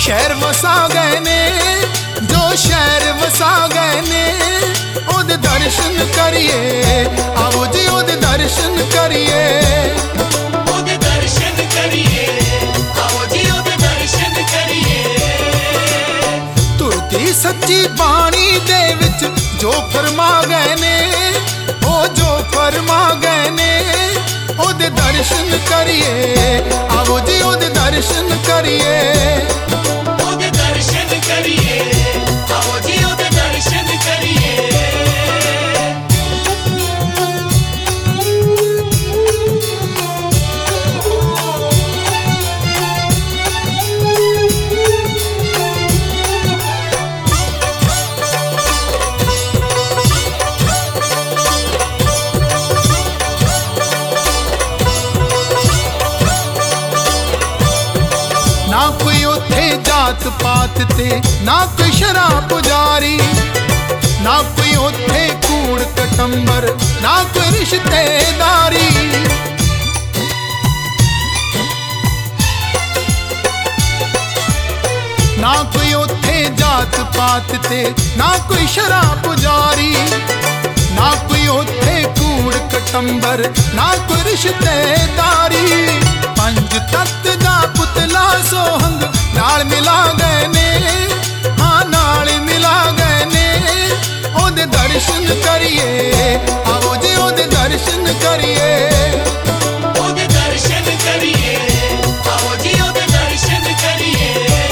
शहर वसा गए ने, जो शहर वसा गए ने, ओदे दर्शन करिए, आओ जी ओदे दर्शन करिए, ओदे दर्शन करिए, आओ जी ओदे दर्शन करिए। तुरती सच्ची बाणी दे विच जो फरमा गए ने, ओ जो फरमा गए ने, ओदे दर्शन करिए, आओ जी ओदे दर्शन करिए, ओदे दर्शन करिए, आओ जी ओदे दर्शन करिए। ना कोई उथे जात पात ते, ना कोई शराब पुजारी, ना कोई उथे कूड़ कटंबर, ना कोई रिश्तेदारी। ना कोई उथे जात पात ते, ना कोई शराब पुजारी, ना कोई उथे कूड़ कटंबर, ना कोई रिश्तेदारी। पंज तत्त दा पुतला सोहंग नाल मिला गए ने, हाँ नाल मिला गए ने, ओदे दर्शन करिए, आओ जी ओदे दर्शन करिए, ओदे दर्शन करिए, आओ जी ओदे दर्शन करिए।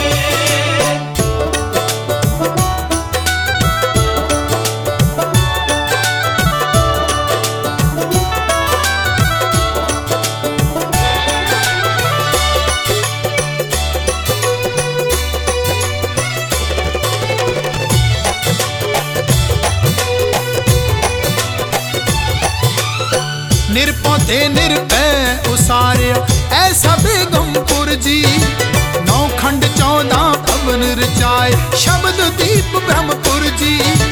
निरपौते निरभै उसारिया ऐसा बेगमपुर जी, 9 खंड 14 भवन रचाए शब्द दीप ब्रह्मपुर जी।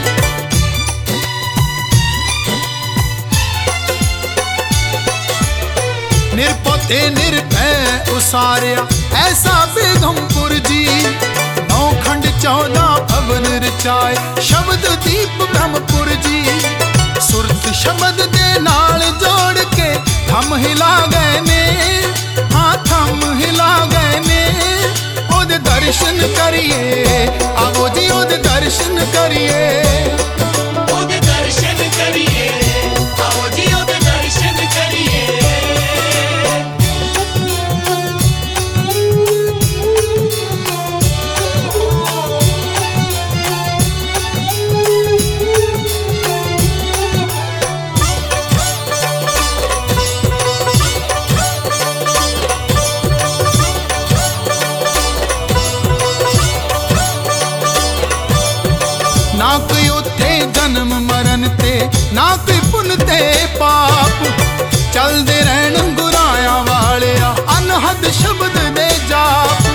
निरपौते निरभै उसारिया ऐसा बेगमपुर जी, 9 खंड 14 भवन रचाए शब्द दीप ब्रह्मपुर जी। सुरत शब्द दे नाल जोड़ के थम हिला गए ने, हाँ थम हिला गए ने, ओदे दर्शन करिए, आओ जी ओदे दर्शन करिए, ओदे दर्शन करिए, आओ जी ओदे दर्शन करिए। ना कोई उथे जन्म मरण ते, ना कोई पुन ते पाप, चलदे रहन गुराया वालिया अनहद शब्द दे जाप।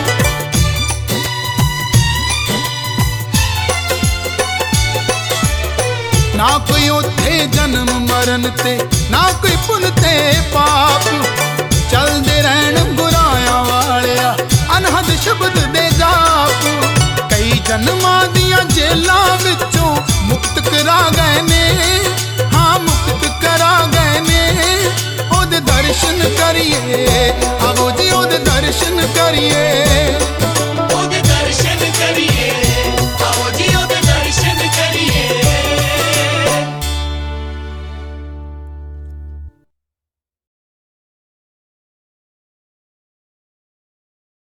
ना कोई उथे जन्म मरण ते, ना कोई पुन ते पाप, चलदे रहन गुराया वालिया अनहद शब्द दे जाप। कई जन्मां दियां जेलां विचों मुक्त करा गए ने, हाँ मुक्त करा गए ने, ओदे दर्शन करिए, आओ जी ओदे दर्शन करिए।